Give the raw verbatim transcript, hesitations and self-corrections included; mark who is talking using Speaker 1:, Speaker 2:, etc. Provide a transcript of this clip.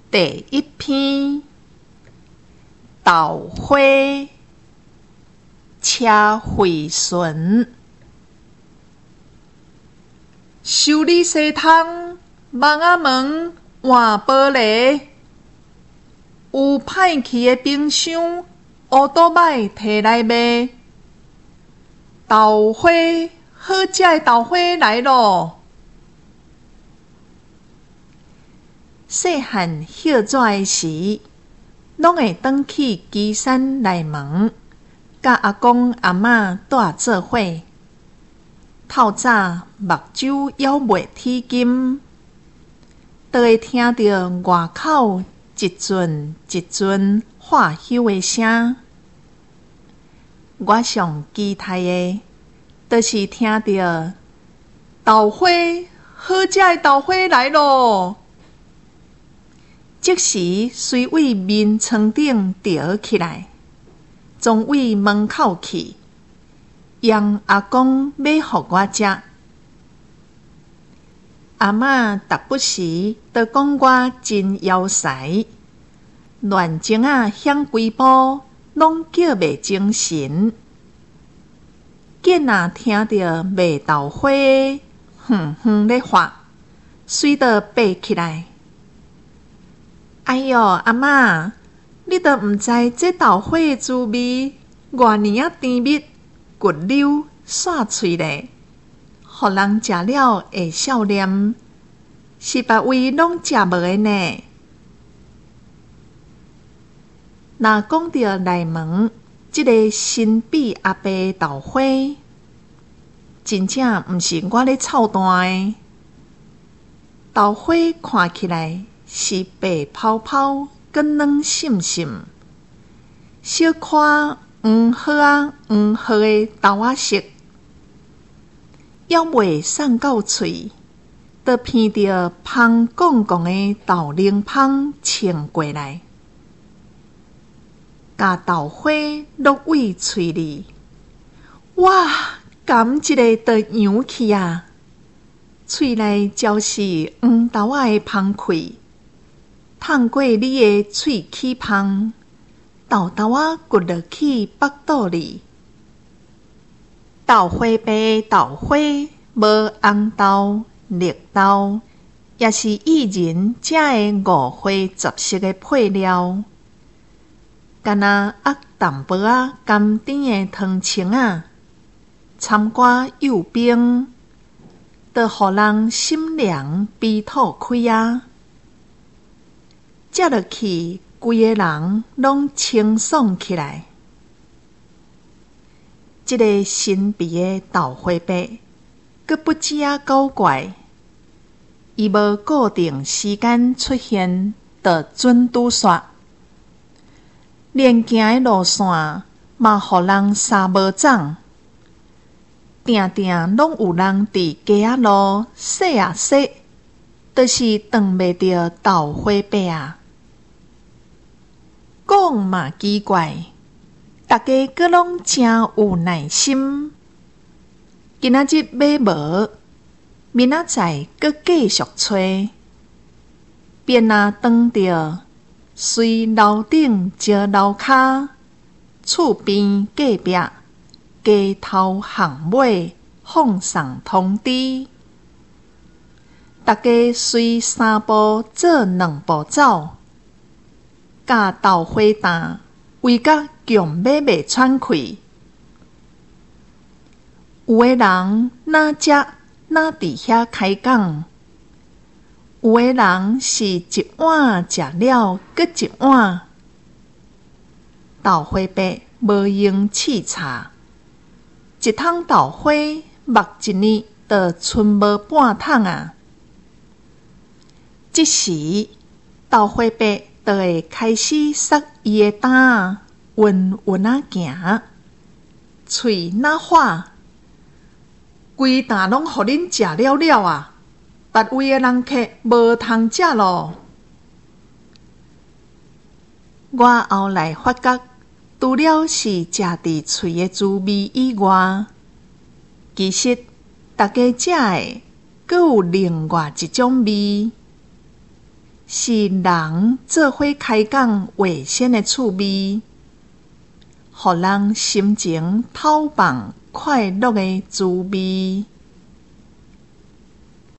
Speaker 1: 第一篇豆花车回旋，修理西窗望仔门换玻璃，有歹去的冰箱乌倒摆摕来卖。豆花，好食的豆花来咯！细汉歇纸的时，拢会转去岐山内门，甲阿公阿嬷住做伙。透早目睭还袂铁金，都会听着外口一阵一阵话休的声。我上期待的，就是听着豆花，好食的豆花来咯！即时随位面床顶摇起来，总位门口去，让阿公买互我食。阿嬷逐不时都讲我真夭财，乱情仔响几步，拢叫袂精神。囡仔听着卖豆花的哼哼咧发，随着爬起来。哎哟，阿嬷，你都毋知这豆花的滋味，偌尼啊甜蜜、骨溜、煞脆咧，互人食了会笑脸，是别位拢食无的呢。若讲到内门即个神秘阿伯的豆花，真正毋是我咧操蛋的。豆花看起来是白泡泡、跟软渗渗，小块黄褐啊黄褐的豆仔色，还未送到喙，就闻着香滚滚的豆奶香冲过来，甲豆花落入喙里，哇！甘一个就扬起啊！喙内就是黄豆仔的香气，透过你的喙齿芳，豆豆仔骨落去腹肚里。豆花白豆花，无红豆、绿豆，也是薏仁食的五花杂色的配料。敢若鸭淡薄仔甘甜的汤青仔，掺寡幼冰，就互人心凉鼻吐开啊！食落去，规个人拢清爽起来。这个神秘的豆花白，佫不止啊古怪，伊无固定时间出现，就准拄煞。连行的路线嘛，互人三无总。定定拢有人伫街仔路说啊说，就是断袂着豆花白啊。讲嘛奇怪，大家阁拢真有耐心。今仔日买无，明仔载阁继续找，便啊当着随楼顶招楼骹，厝边隔壁。街头巷尾放送通知，大家随三步做两步走，甲豆花担为甲强买袂喘气。有的人哪食哪伫遐开讲，有的人是一碗食了搁一碗。豆花白无用沏茶。一桶豆花目一年，就剩无半桶啊！这时豆花白就会开始塞伊的胆啊，匀匀啊行，喙哪化，规担拢互恁食了了啊！别位的人客无通食咯。我后来发觉。除了是食伫喙的滋味以外，其实大家食的，阁有另外一种味， 是人做伙开讲话声的趣味，互人心情透放快乐的滋味。